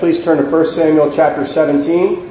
Please turn to 1 Samuel chapter 17.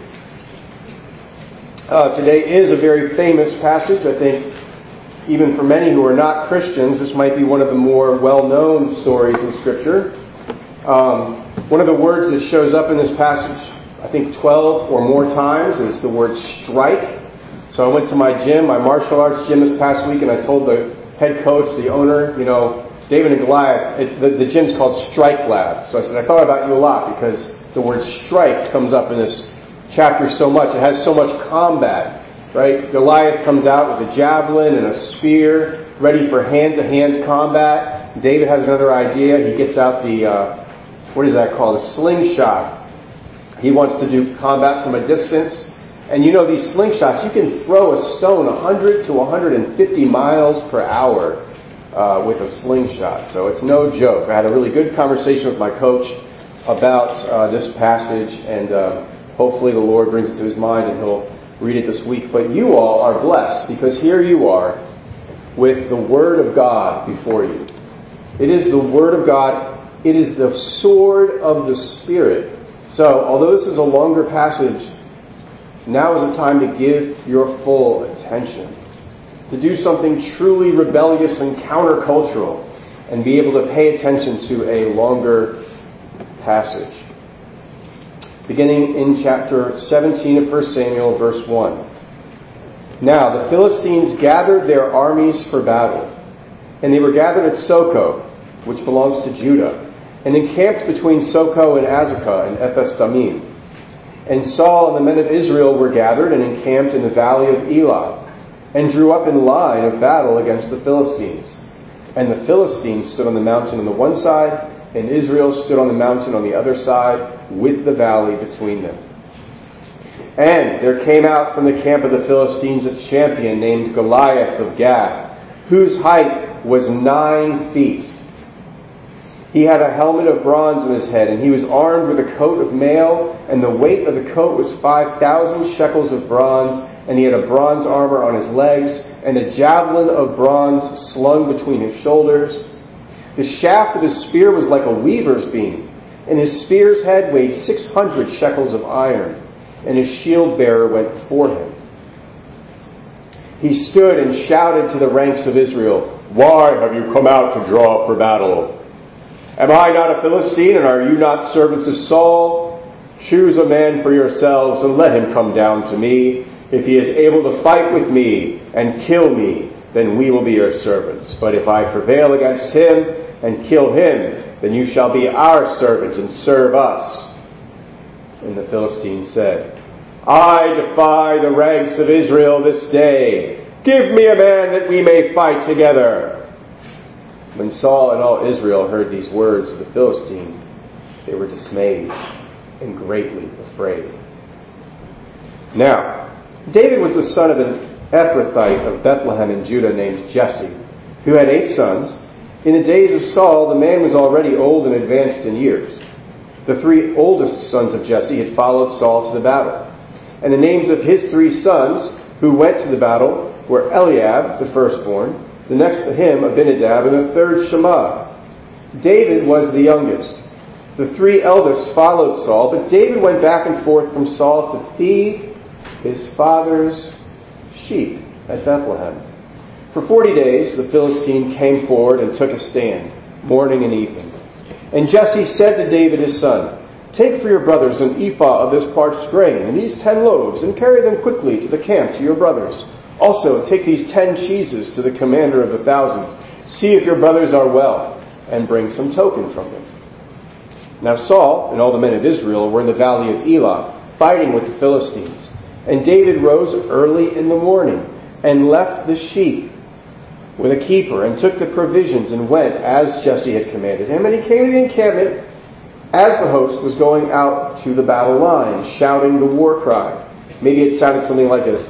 Today is a very famous passage. I think even for many who are not Christians, this might be one of the more well-known stories in Scripture. One of the words that shows up in this passage, I think 12 or more times, is the word strike. So I went to my gym, my martial arts gym this past week, and I told the head coach, the owner, David and Goliath, the gym's called Strike Lab. So I said, I thought about you a lot because the word strike comes up in this chapter so much. It has so much combat, right? Goliath comes out with a javelin and a spear, ready for hand-to-hand combat. David has another idea. He gets out the, what is that called? A slingshot. He wants to do combat from a distance. And these slingshots, you can throw a stone 100 to 150 miles per hour with a slingshot. So it's no joke. I had a really good conversation with my coach about this passage, and hopefully the Lord brings it to his mind and he'll read it this week. But you all are blessed because here you are with the Word of God before you. It is the Word of God. It is the sword of the Spirit. So although this is a longer passage, now is the time to give your full attention, to do something truly rebellious and countercultural, and be able to pay attention to a longer passage. Beginning in chapter 17 of 1 Samuel, verse 1. Now the Philistines gathered their armies for battle, and they were gathered at Soko, which belongs to Judah, and encamped between Soko and Azekah and Ephes-dammim. And Saul and the men of Israel were gathered and encamped in the valley of Elah, and drew up in line of battle against the Philistines. And the Philistines stood on the mountain on the one side, and Israel stood on the mountain on the other side, with the valley between them. And there came out from the camp of the Philistines a champion named Goliath of Gath, whose height was 9 feet. He had a helmet of bronze on his head, and he was armed with a coat of mail, and the weight of the coat was 5,000 shekels of bronze, and he had a bronze armor on his legs, and a javelin of bronze slung between his shoulders. The shaft of his spear was like a weaver's beam, and his spear's head weighed 600 shekels of iron, and his shield bearer went before him. He stood and shouted to the ranks of Israel, "Why have you come out to draw up for battle? Am I not a Philistine, and are you not servants of Saul? Choose a man for yourselves, and let him come down to me. If he is able to fight with me and kill me, then we will be your servants. But if I prevail against him and kill him, then you shall be our servants and serve us." And the Philistines said, "I defy the ranks of Israel this day. Give me a man that we may fight together." When Saul and all Israel heard these words of the Philistine, they were dismayed and greatly afraid. Now, David was the son of an Ephrathite of Bethlehem in Judah named Jesse, who had 8 sons. In the days of Saul, the man was already old and advanced in years. The 3 oldest sons of Jesse had followed Saul to the battle. And the names of his 3 sons who went to the battle were Eliab, the firstborn, the next to him Abinadab, and the third Shammah. David was the youngest. The 3 eldest followed Saul, but David went back and forth from Saul to feed his father's sheep at Bethlehem. For 40 days the Philistine came forward and took a stand, morning and evening. And Jesse said to David his son, "Take for your brothers an ephah of this parched grain, and these 10 loaves, and carry them quickly to the camp to your brothers. Also take these 10 cheeses to the commander of the 1,000. See if your brothers are well, and bring some token from them." Now Saul and all the men of Israel were in the valley of Elah, fighting with the Philistines. And David rose early in the morning, and left the sheep with a keeper, and took the provisions, and went as Jesse had commanded him. And he came to the encampment as the host was going out to the battle line, shouting the war cry. Maybe it sounded something like this.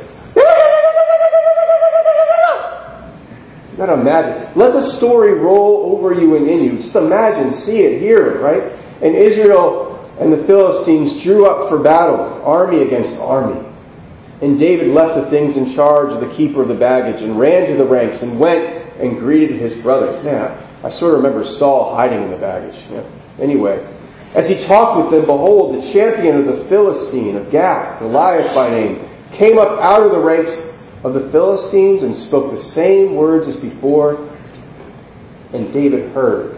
You gotta imagine. Let the story roll over you and in you. Just imagine, see it, hear it, right? And Israel and the Philistines drew up for battle, army against army. And David left the things in charge of the keeper of the baggage, and ran to the ranks, and went and greeted his brothers. Man, I sort of remember Saul hiding in the baggage. Yeah. Anyway, As he talked with them, behold, the champion of the Philistine, of Gath, Goliath by name, came up out of the ranks of the Philistines and spoke the same words as before, and David heard.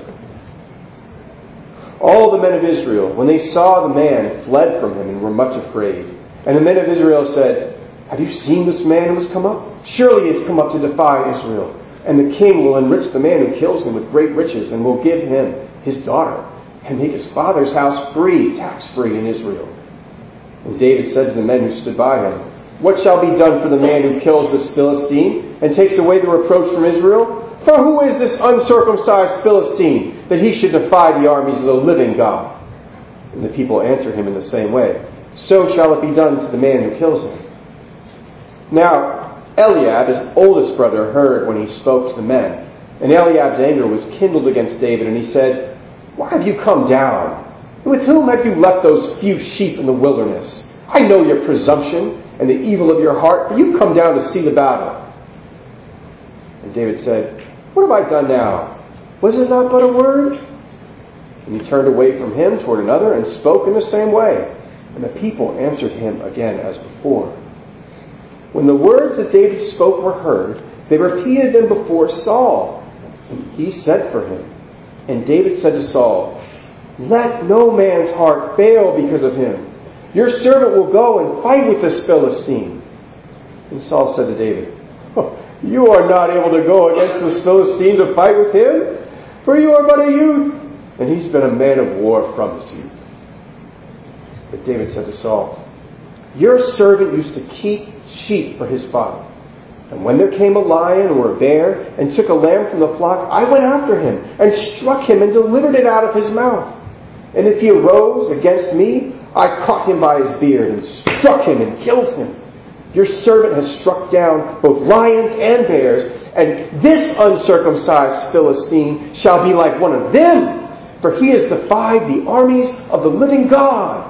All the men of Israel, when they saw the man, fled from him and were much afraid. And the men of Israel said, have you seen this man who has come up? Surely he has come up to defy Israel. And the king will enrich the man who kills him with great riches, and will give him his daughter, and make his father's house free, tax-free in Israel. And David said to the men who stood by him, what shall be done for the man who kills this Philistine, and takes away the reproach from Israel? For who is this uncircumcised Philistine, that he should defy the armies of the living God? And the people answered him in the same way, so shall it be done to the man who kills him. Now Eliab, his oldest brother, heard when he spoke to the men. And Eliab's anger was kindled against David, and he said, why have you come down? With whom have you left those few sheep in the wilderness? I know your presumption and the evil of your heart, for you come down to see the battle. And David said, what have I done now? Was it not but a word? And he turned away from him toward another and spoke in the same way. And the people answered him again as before. When the words that David spoke were heard, they repeated them before Saul. And he sent for him. And David said to Saul, let no man's heart fail because of him. Your servant will go and fight with this Philistine. And Saul said to David, you are not able to go against this Philistine to fight with him, for you are but a youth, and he's been a man of war from his youth. But David said to Saul, your servant used to keep sheep for his father. And when there came a lion or a bear and took a lamb from the flock, I went after him and struck him and delivered it out of his mouth. And if he arose against me, I caught him by his beard and struck him and killed him. Your servant has struck down both lions and bears, and this uncircumcised Philistine shall be like one of them, for he has defied the armies of the living God.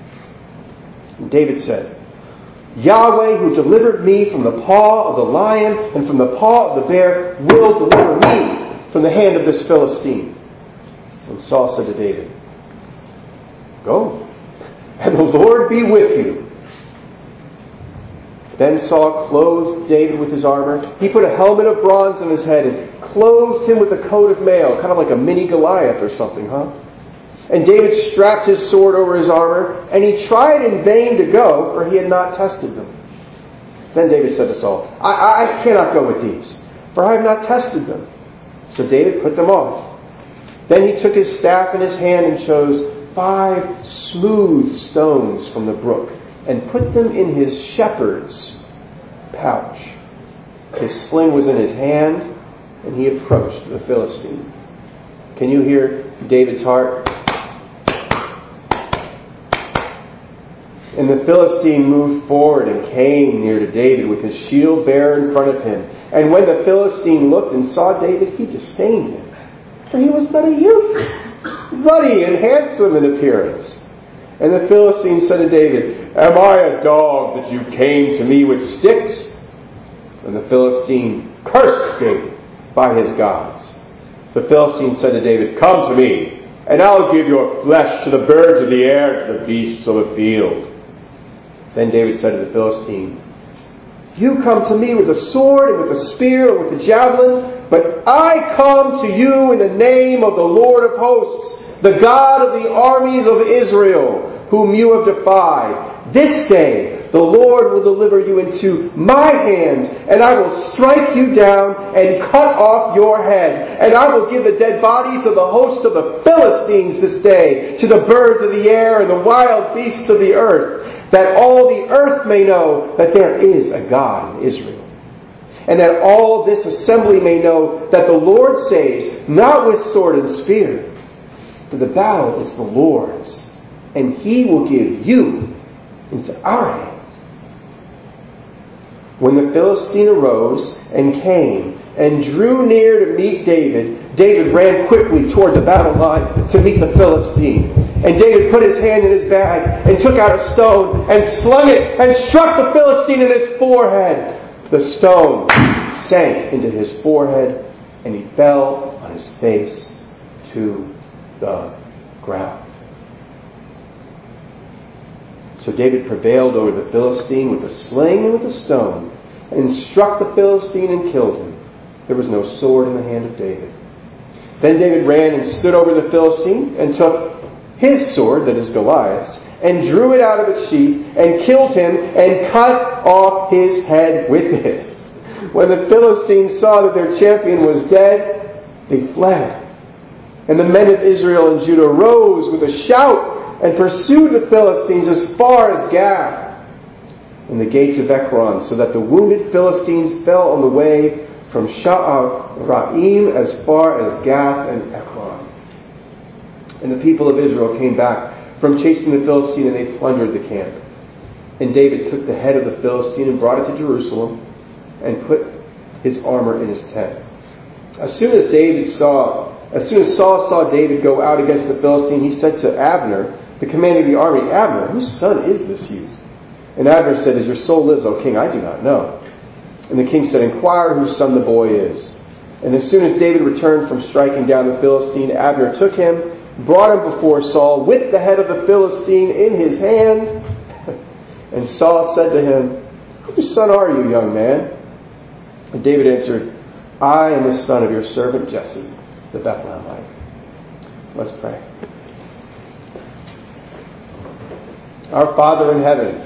And David said, Yahweh, who delivered me from the paw of the lion and from the paw of the bear, will deliver me from the hand of this Philistine. And Saul said to David, go, and the Lord be with you. Then Saul clothed David with his armor. He put a helmet of bronze on his head and clothed him with a coat of mail, kind of like a mini Goliath or something, huh? And David strapped his sword over his armor, and he tried in vain to go, for he had not tested them. Then David said to Saul, I cannot go with these, for I have not tested them. So David put them off. Then he took his staff in his hand and chose 5 smooth stones from the brook, and put them in his shepherd's pouch. His sling was in his hand, and he approached the Philistine. Can you hear David's heart? And the Philistine moved forward and came near to David with his shield bearer in front of him. And when the Philistine looked and saw David, he disdained him, for he was but a youth, ruddy and handsome in appearance. And the Philistine said to David, am I a dog that you came to me with sticks? And the Philistine cursed David by his gods. The Philistine said to David, come to me, and I'll give your flesh to the birds of the air, to the beasts of the field. Then David said to the Philistine, you come to me with a sword and with a spear and with a javelin, but I come to you in the name of the Lord of hosts, the God of the armies of Israel, whom you have defied. This day the Lord will deliver you into my hand, and I will strike you down and cut off your head. And I will give the dead bodies of the host of the Philistines this day to the birds of the air and the wild beasts of the earth, that all the earth may know that there is a God in Israel. And that all this assembly may know that the Lord saves, not with sword and spear, for the battle is the Lord's, and he will give you into our hands. When the Philistine arose and came and drew near to meet David, David ran quickly toward the battle line to meet the Philistine. And David put his hand in his bag and took out a stone and slung it and struck the Philistine in his forehead. The stone sank into his forehead, and he fell on his face to the ground. So David prevailed over the Philistine with a sling and with a stone, and struck the Philistine and killed him. There was no sword in the hand of David. Then David ran and stood over the Philistine, and took his sword, that is Goliath's, and drew it out of its sheath, and killed him, and cut off his head with it. When the Philistines saw that their champion was dead, they fled. And the men of Israel and Judah rose with a shout, and pursued the Philistines as far as Gath and the gates of Ekron, so that the wounded Philistines fell on the way from Sha'araim as far as Gath and Ekron. And the people of Israel came back from chasing the Philistine, and they plundered the camp. And David took the head of the Philistine and brought it to Jerusalem, and put his armor in his tent. As soon as Saul saw David go out against the Philistine, he said to Abner, the commander of the army, "Abner, whose son is this youth?" And Abner said, "As your soul lives, O king, I do not know." And the king said, "Inquire whose son the boy is." And as soon as David returned from striking down the Philistine, Abner took him, brought him before Saul with the head of the Philistine in his hand. And Saul said to him, "Whose son are you, young man?" And David answered, "I am the son of your servant Jesse, the Bethlehemite." Let's pray. Our Father in heaven,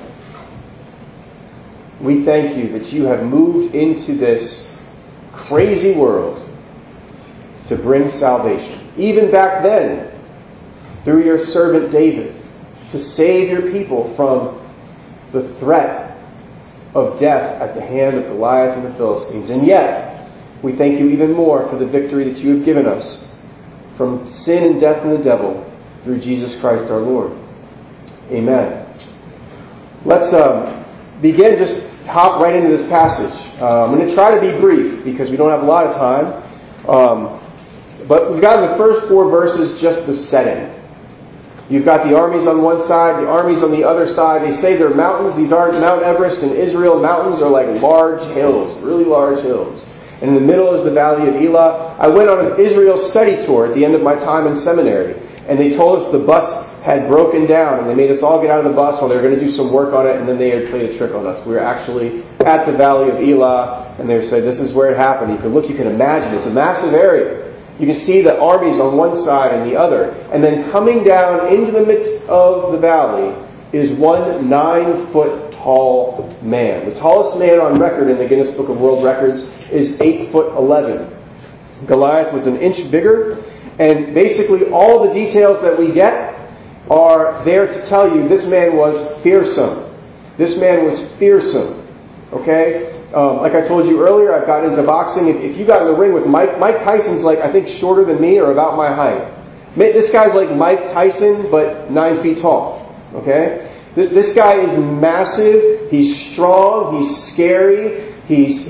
we thank you that you have moved into this crazy world to bring salvation. Even back then, through your servant David, to save your people from the threat of death at the hand of Goliath and the Philistines. And yet, we thank you even more for the victory that you have given us from sin and death and the devil through Jesus Christ our Lord. Amen. Let's begin, just hop right into this passage. I'm going to try to be brief because we don't have a lot of time. But we've got in the first 4 verses just the setting. You've got the armies on one side, the armies on the other side. They say they're mountains. These aren't Mount Everest and Israel. Mountains are like large hills, really large hills. And in the middle is the Valley of Elah. I went on an Israel study tour at the end of my time in seminary, and they told us the bus had broken down, and they made us all get out of the bus while they were going to do some work on it, and then they had played a trick on us. We were actually at the Valley of Elah, and they said, "This is where it happened." You can look, you can imagine. It's a massive area. You can see the armies on one side and the other. And then coming down into the midst of the valley is one 9-foot tall man. The tallest man on record in the Guinness Book of World Records is 8'11". Goliath was an inch bigger. And basically all the details that we get are there to tell you this man was fearsome. This man was fearsome. Okay? Like I told you earlier, I've gotten into boxing. If you got in the ring with Mike Tyson's like, I think, shorter than me or about my height. This guy's like Mike Tyson, but 9 feet tall. Okay? This guy is massive. He's strong. He's scary. He's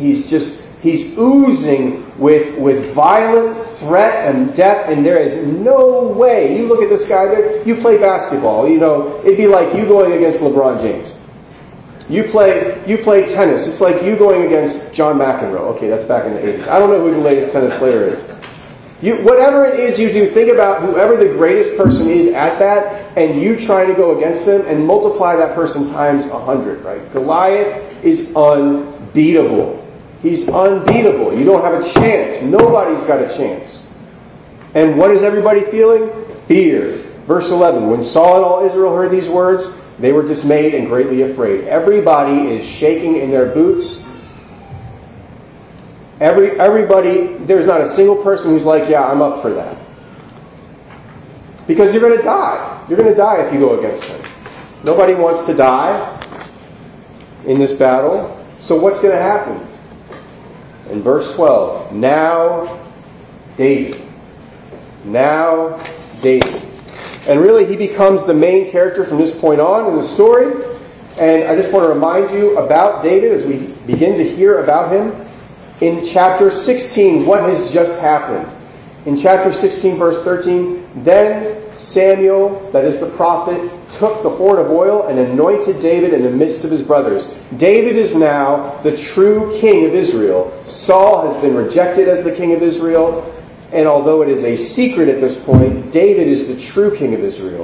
oozing with violent threat and death, and there is no way. You look at this guy there, you play basketball, it'd be like you going against LeBron James. You play tennis. It's like you going against John McEnroe. Okay, that's back in the 80s. I don't know who the latest tennis player is. Whatever it is you do, think about whoever the greatest person is at that, and you try to go against them and multiply that person times 100, right? Goliath is unbeatable. He's unbeatable. You don't have a chance. Nobody's got a chance. And what is everybody feeling? Fear. Verse 11, when Saul and all Israel heard these words, they were dismayed and greatly afraid. Everybody is shaking in their boots. Everybody, there's not a single person who's like, yeah, I'm up for that. Because you're going to die. You're going to die if you go against him. Nobody wants to die in this battle. So what's going to happen? In verse 12, now David. And really, he becomes the main character from this point on in the story. And I just want to remind you about David as we begin to hear about him. In chapter 16, what has just happened? In chapter 16, verse 13, then Samuel, that is the prophet, took the horn of oil and anointed David in the midst of his brothers. David is now the true king of Israel. Saul has been rejected as the king of Israel. And although it is a secret at this point, David is the true king of Israel.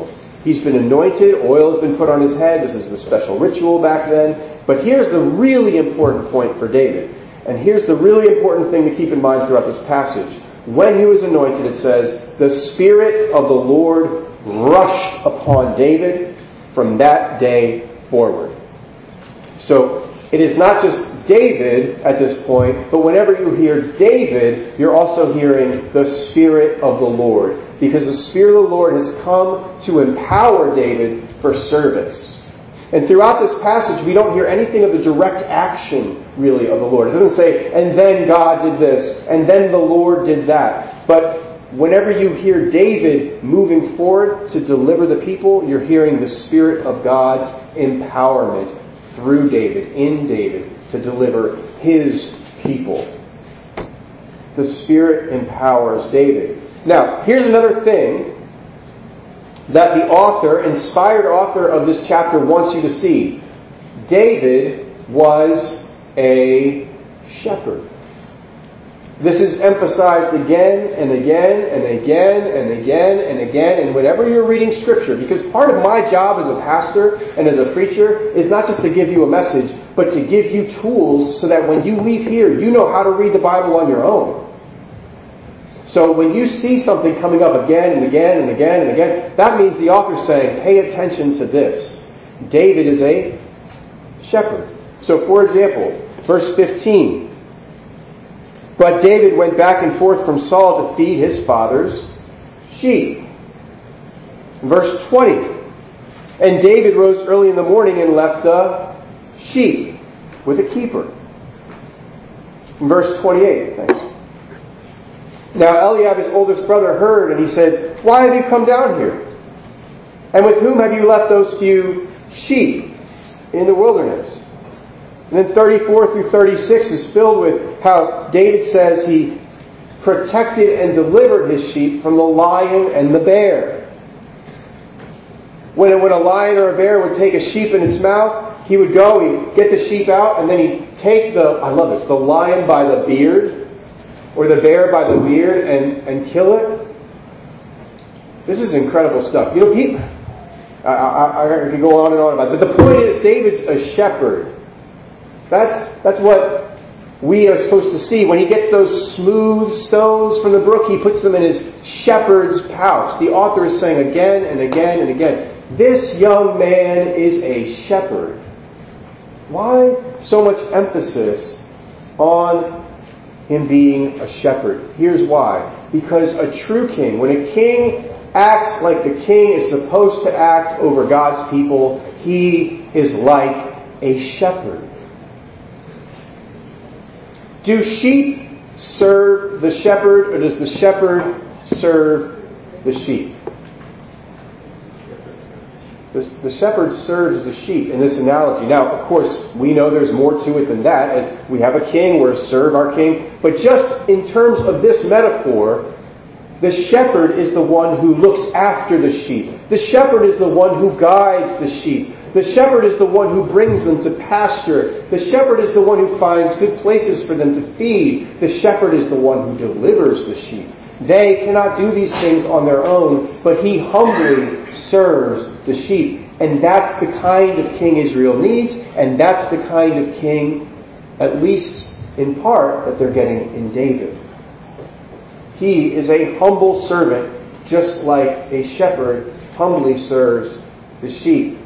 He's been anointed. Oil has been put on his head. This is the special ritual back then. But here's the really important point for David. And here's the really important thing to keep in mind throughout this passage. When he was anointed, it says, the Spirit of the Lord rushed upon David from that day forward. So it is not just David at this point, but whenever you hear David, you're also hearing the Spirit of the Lord. Because the Spirit of the Lord has come to empower David for service. And throughout this passage, we don't hear anything of the direct action, really, of the Lord. It doesn't say, and then God did this, and then the Lord did that. But whenever you hear David moving forward to deliver the people, you're hearing the Spirit of God's empowerment through David, in David, to deliver his people. The Spirit empowers David. Now, here's another thing that the author, inspired author of this chapter, wants you to see. David was a shepherd. This is emphasized again and again and again and again and again. And whenever you're reading Scripture, because part of my job as a pastor and as a preacher is not just to give you a message, but to give you tools so that when you leave here, you know how to read the Bible on your own. So when you see something coming up again and again and again and again, that means the author's saying, pay attention to this. David is a shepherd. So for example, verse 15. But David went back and forth from Saul to feed his father's sheep. Verse 20. And David rose early in the morning and left the sheep with a keeper. Verse 28. Thanks. Now Eliab, his oldest brother, heard, and he said, why have you come down here? And with whom have you left those few sheep in the wilderness? And then 34 through 36 is filled with how David says he protected and delivered his sheep from the lion and the bear. When a lion or a bear would take a sheep in its mouth, he would go, he'd get the sheep out, and then he'd take the lion by the beard, or the bear by the beard, and kill it. This is incredible stuff. You know, I could go on and on about it. But the point is, David's a shepherd. That's what we are supposed to see. When he gets those smooth stones from the brook, he puts them in his shepherd's pouch. The author is saying again and again and again, this young man is a shepherd. Why so much emphasis on him being a shepherd? Here's why. Because a true king, when a king acts like the king is supposed to act over God's people, he is like a shepherd. Do sheep serve the shepherd, or does the shepherd serve the sheep? The shepherd serves the sheep in this analogy. Now, of course, we know there's more to it than that. And we have a king, we're to serve our king. But just in terms of this metaphor, the shepherd is the one who looks after the sheep. The shepherd is the one who guides the sheep. The shepherd is the one who brings them to pasture. The shepherd is the one who finds good places for them to feed. The shepherd is the one who delivers the sheep. They cannot do these things on their own, but he humbly serves the sheep. And that's the kind of king Israel needs, and that's the kind of king, at least in part, that they're getting in David. He is a humble servant, just like a shepherd humbly serves the sheep.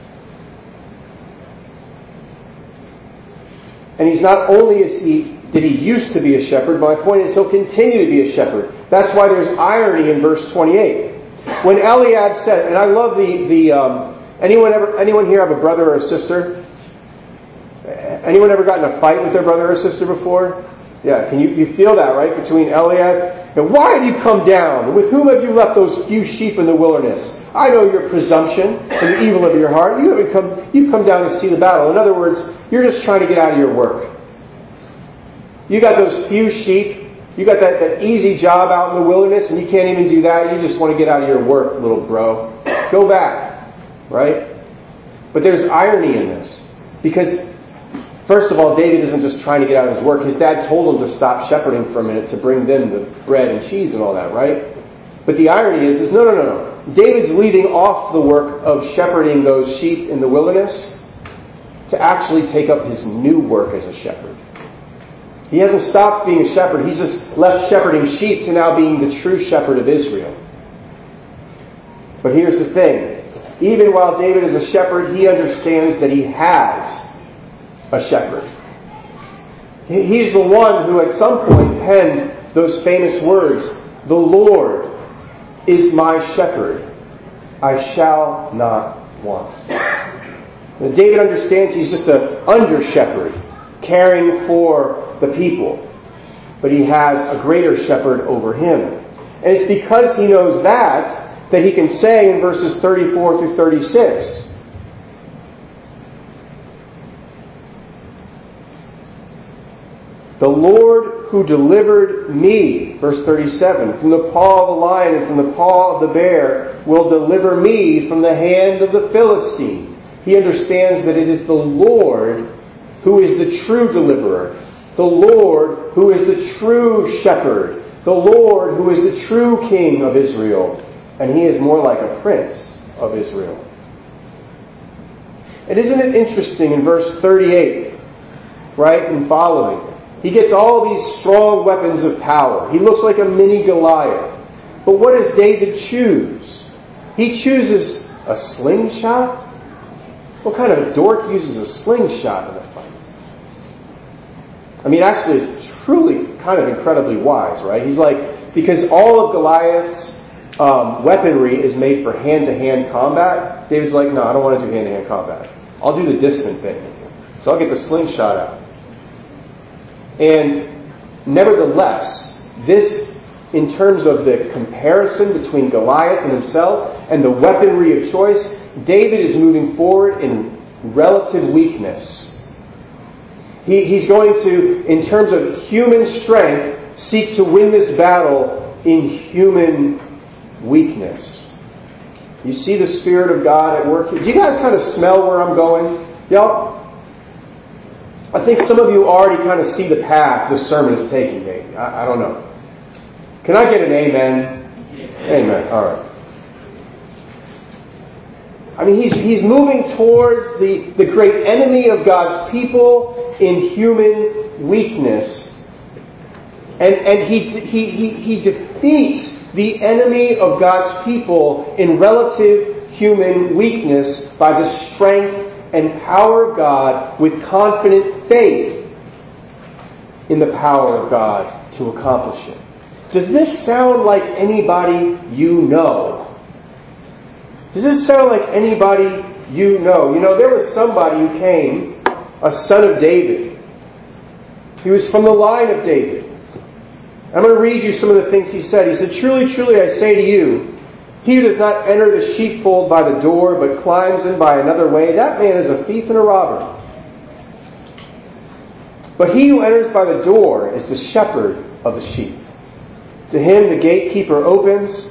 And he's not only did he used to be a shepherd, my point is he'll continue to be a shepherd. That's why there's irony in verse 28. When Eliab said, and I love anyone here have a brother or a sister? Anyone ever gotten in a fight with their brother or sister before? Yeah, can you feel that, right? Between Eliab and why have you come down? With whom have you left those few sheep in the wilderness? I know your presumption and the evil of your heart. You've come down to see the battle. In other words, you're just trying to get out of your work. You got those few sheep. You got that easy job out in the wilderness, and you can't even do that. You just want to get out of your work, little bro. Go back, right? But there's irony in this. Because, first of all, David isn't just trying to get out of his work. His dad told him to stop shepherding for a minute to bring them the bread and cheese and all that, right? But the irony is no. David's leaving off the work of shepherding those sheep in the wilderness to actually take up his new work as a shepherd. He hasn't stopped being a shepherd. He's just left shepherding sheep to now being the true shepherd of Israel. But here's the thing. Even while David is a shepherd, he understands that he has a shepherd. He's the one who at some point penned those famous words, "The Lord is my shepherd. I shall not want." Now, David understands he's just an under-shepherd, caring for the people. But he has a greater shepherd over him. And it's because he knows that he can say in verses 34 through 36, "The Lord who delivered me," verse 37, "from the paw of the lion and from the paw of the bear, will deliver me from the hand of the Philistine." He understands that it is the Lord who is the true deliverer, the Lord who is the true shepherd, the Lord who is the true king of Israel, and he is more like a prince of Israel. And isn't it interesting in verse 38, right, and following, he gets all these strong weapons of power. He looks like a mini Goliath. But what does David choose? He chooses a slingshot? What kind of a dork uses a slingshot in a fight? I mean, actually, it's truly kind of incredibly wise, right? He's like, because all of Goliath's weaponry is made for hand-to-hand combat, David's like, no, I don't want to do hand-to-hand combat. I'll do the distant thing. So I'll get the slingshot out. And nevertheless, this, in terms of the comparison between Goliath and himself and the weaponry of choice, David is moving forward in relative weakness. He's going to, in terms of human strength, seek to win this battle in human weakness. You see the Spirit of God at work. Do you guys kind of smell where I'm going? Y'all? I think some of you already kind of see the path this sermon is taking, maybe. I don't know. Can I get an amen? Amen. All right. I mean, he's moving towards the great enemy of God's people in human weakness. And he defeats the enemy of God's people in relative human weakness by the strength and power of God with confident faith in the power of God to accomplish it. Does this sound like anybody you know? Does this sound like anybody you know? You know, there was somebody who came, a son of David. He was from the line of David. I'm going to read you some of the things he said. He said, "Truly, truly, I say to you, he who does not enter the sheepfold by the door, but climbs in by another way, that man is a thief and a robber. But he who enters by the door is the shepherd of the sheep. To him the gatekeeper opens.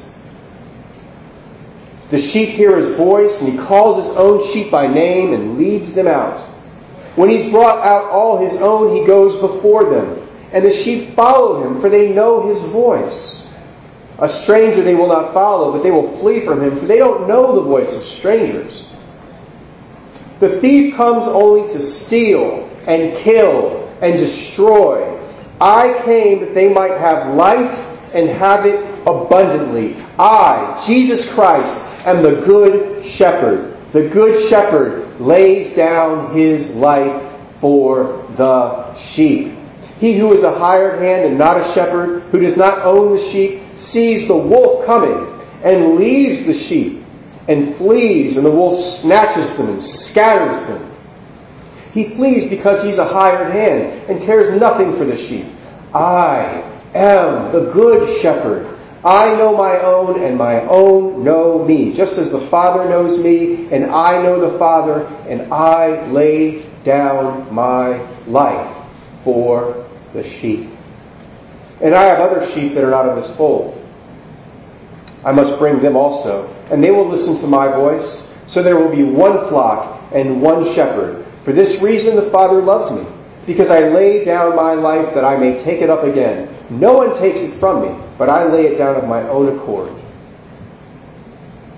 The sheep hear his voice, and he calls his own sheep by name and leads them out. When he's brought out all his own, he goes before them. And the sheep follow him, for they know his voice. A stranger they will not follow, but they will flee from him, for they don't know the voice of strangers. The thief comes only to steal and kill and destroy. I came that they might have life and have it abundantly. I, Jesus Christ, am the good shepherd. The good shepherd lays down his life for the sheep. He who is a hired hand and not a shepherd, who does not own the sheep, sees the wolf coming and leaves the sheep and flees, and the wolf snatches them and scatters them. He flees because he's a hired hand and cares nothing for the sheep. I am the good shepherd. I know my own, and my own know me, just as the Father knows me, and I know the Father, and I lay down my life for the sheep. And I have other sheep that are not of this fold. I must bring them also, and they will listen to my voice. So there will be one flock and one shepherd. For this reason the Father loves me, because I lay down my life that I may take it up again. No one takes it from me, but I lay it down of my own accord.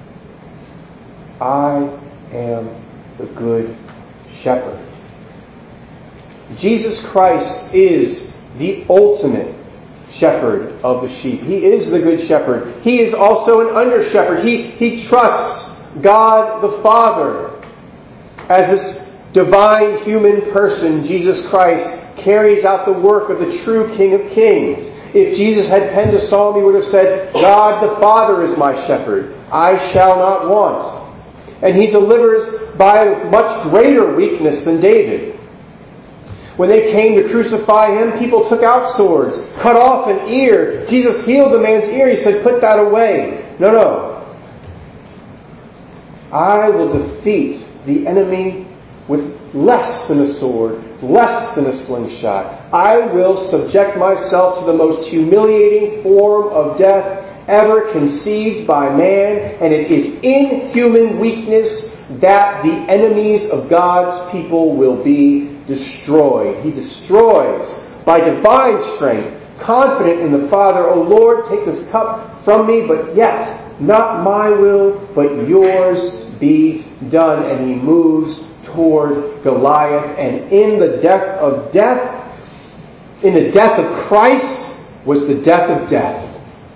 I am the good shepherd. Jesus Christ is the ultimate shepherd of the sheep. He is the good shepherd. He is also an under-shepherd. He trusts God the Father as this divine human person. Jesus Christ carries out the work of the true King of Kings. If Jesus had penned a psalm, he would have said, God the Father is my shepherd. I shall not want. And he delivers by much greater weakness than David. When they came to crucify him, people took out swords, cut off an ear. Jesus healed the man's ear. He said, put that away. No. I will defeat the enemy with less than a sword, less than a slingshot. I will subject myself to the most humiliating form of death ever conceived by man, and it is in human weakness that the enemies of God's people will be destroyed. He destroys by divine strength, confident in the Father. O Lord, take this cup from me, but yet not my will, but yours be done. And he moves toward Goliath, and in the death of Christ was the death of death.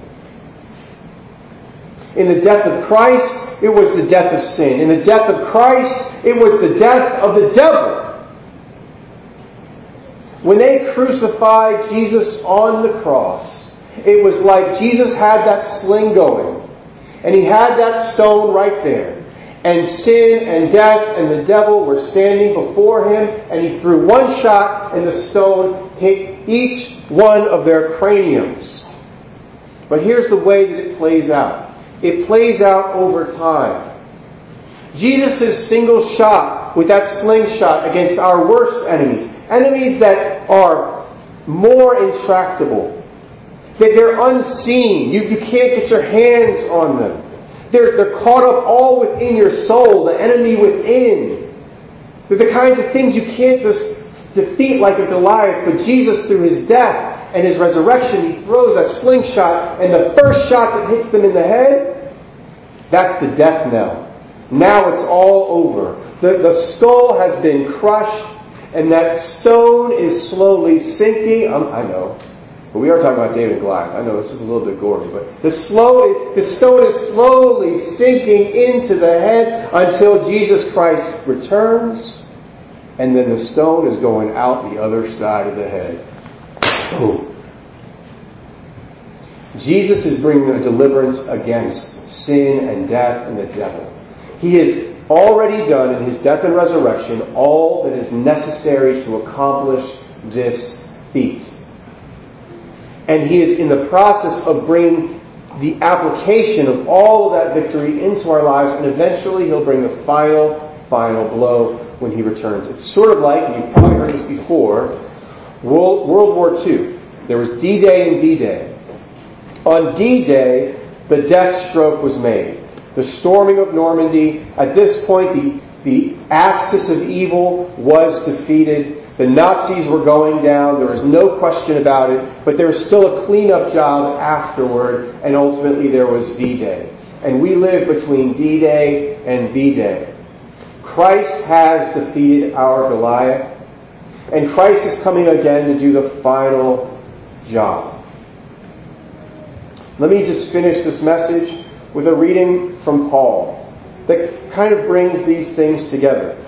In the death of Christ, it was the death of sin. In the death of Christ, it was the death of the devil. When they crucified Jesus on the cross, it was like Jesus had that sling going, and he had that stone right there. And sin and death and the devil were standing before him, and he threw one shot, and the stone hit each one of their craniums. But here's the way that it plays out. It plays out over time. Jesus' single shot with that slingshot against our worst enemies, enemies that are more intractable, that they're unseen. You can't get your hands on them. They're caught up all within your soul, the enemy within. They're the kinds of things you can't just defeat like a Goliath, but Jesus, through his death and his resurrection, he throws that slingshot, and the first shot that hits them in the head, that's the death knell. Now it's all over. The skull has been crushed, and that stone is slowly sinking. I know. But we are talking about David and Goliath. I know this is a little bit gory, but the stone is slowly sinking into the head until Jesus Christ returns, and then the stone is going out the other side of the head. Boom. Jesus is bringing a deliverance against sin and death and the devil. He has already done in his death and resurrection all that is necessary to accomplish this feat. And he is in the process of bringing the application of all of that victory into our lives, and eventually he'll bring the final blow when he returns. It's sort of like, and you've probably heard this before, World War II. There was D-Day and V-Day. On D-Day, the death stroke was made. The storming of Normandy. At this point, the axis of evil was defeated. The Nazis were going down. There was no question about it. But there was still a cleanup job afterward. And ultimately there was V-Day. And we live between D-Day and V-Day. Christ has defeated our Goliath. And Christ is coming again to do the final job. Let me just finish this message with a reading from Paul that kind of brings these things together.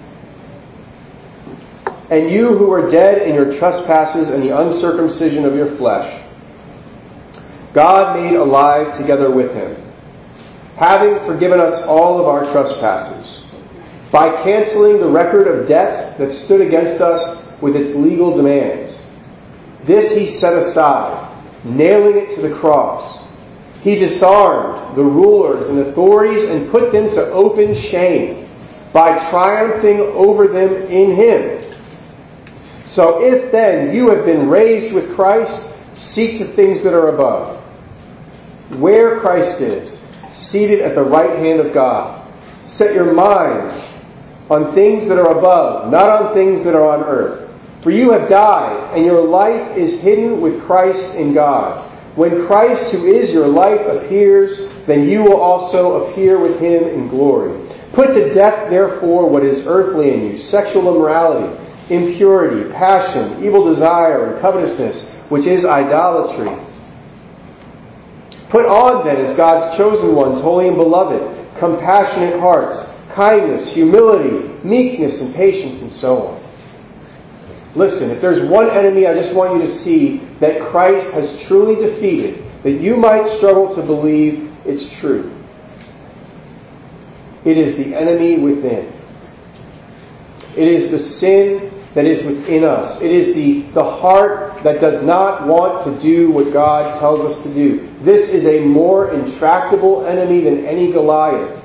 And you who are dead in your trespasses and the uncircumcision of your flesh, God made alive together with him, having forgiven us all of our trespasses, by canceling the record of debt that stood against us with its legal demands. This he set aside, nailing it to the cross. He disarmed the rulers and authorities and put them to open shame by triumphing over them in him. So if then you have been raised with Christ, seek the things that are above, where Christ is, seated at the right hand of God. Set your minds on things that are above, not on things that are on earth. For you have died, and your life is hidden with Christ in God. When Christ, who is your life, appears, then you will also appear with him in glory. Put to death, therefore, what is earthly in you: sexual immorality, impurity, passion, evil desire, and covetousness, which is idolatry. Put on, then, as God's chosen ones, holy and beloved, compassionate hearts, kindness, humility, meekness, and patience, and so on. Listen, if there's one enemy I just want you to see that Christ has truly defeated, that you might struggle to believe it's true, it is the enemy within. It is the sin that is within us. It is the heart that does not want to do what God tells us to do. This is a more intractable enemy than any Goliath.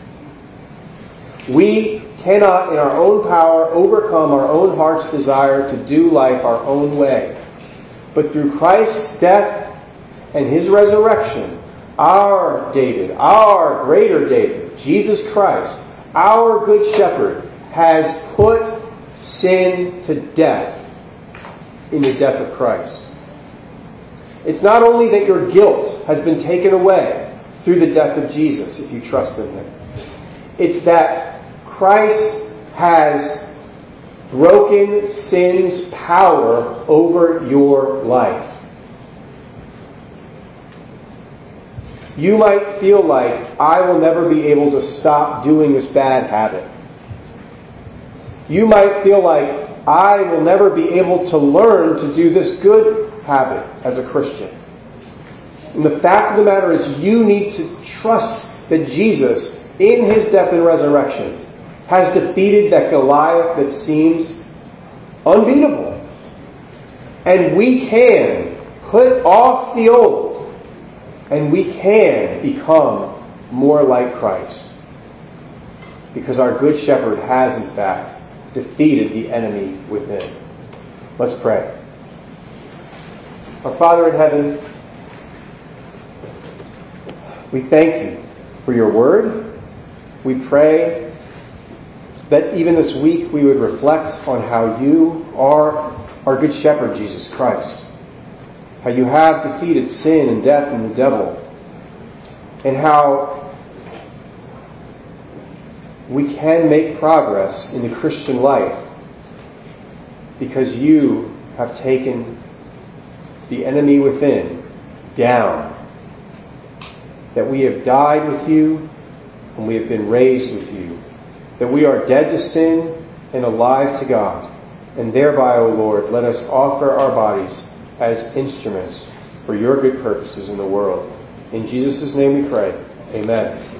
We cannot, in our own power, overcome our own heart's desire to do life our own way. But through Christ's death and His resurrection, our David, our greater David, Jesus Christ, our Good Shepherd, has put sin to death in the death of Christ. It's not only that your guilt has been taken away through the death of Jesus if you trust in Him. It's that Christ has broken sin's power over your life. You might feel like, I will never be able to stop doing this bad habit. You might feel like, I will never be able to learn to do this good habit as a Christian. And the fact of the matter is, you need to trust that Jesus, in His death and resurrection, has defeated that Goliath that seems unbeatable. And we can put off the old, and we can become more like Christ. Because our Good Shepherd has, in fact, defeated the enemy within. Let's pray. Our Father in heaven, we thank You for Your word. We pray that even this week we would reflect on how You are our Good Shepherd, Jesus Christ. How You have defeated sin and death and the devil. And how we can make progress in the Christian life because You have taken the enemy within down. That we have died with You and we have been raised with You. That we are dead to sin and alive to God. And thereby, O Lord, let us offer our bodies as instruments for Your good purposes in the world. In Jesus' name we pray. Amen.